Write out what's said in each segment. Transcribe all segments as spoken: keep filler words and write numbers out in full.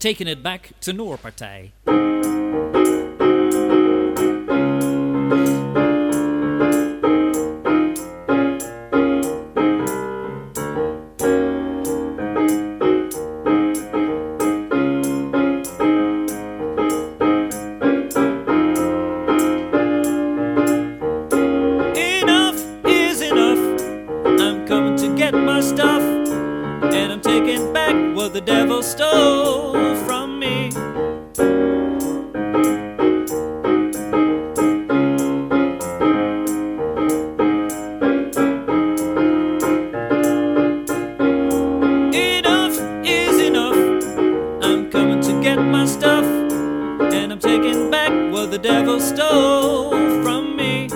Taking It Back Tenorpartij. The devil stole from me. Enough is enough. I'm coming to get my stuff, and I'm taking back what the devil stole from me.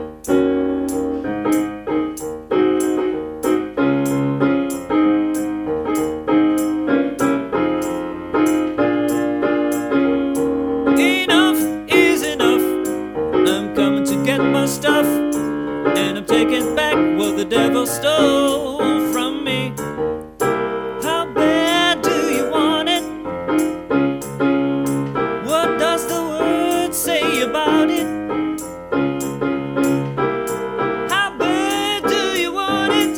Stuff, and I'm taking back what the devil stole from me. How bad do you want it? What does the word say about it? How bad do you want it?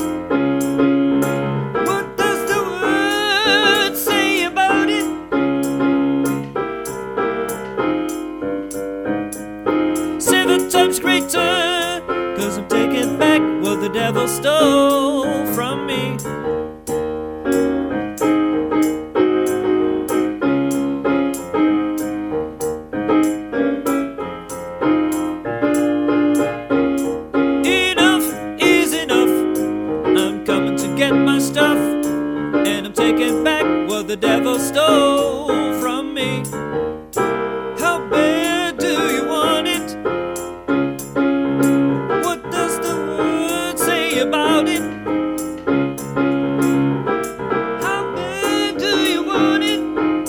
What does the word say about it? Seven times greater, 'cause I'm taking back what the devil stole from me. Enough is enough. I'm coming to get my stuff, and I'm taking back what the devil stole from me. How bad do you want it? About it? How bad do you want it?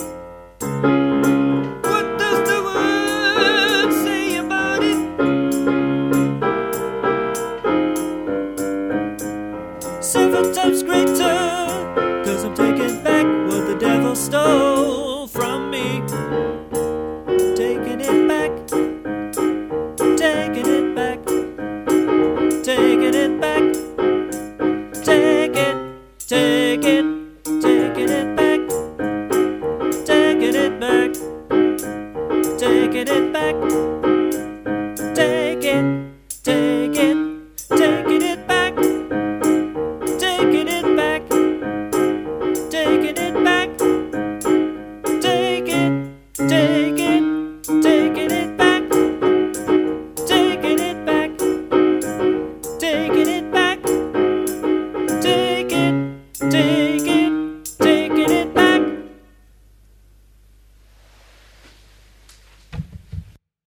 What does the word say about it? Seven times greater, 'cause I'm taking back what the devil stole from me. Taking it back, taking it back, taking it back. Take it, take it, taking it back, taking it back, taking it back, take it, take it, taking it back, taking it back, taking it back.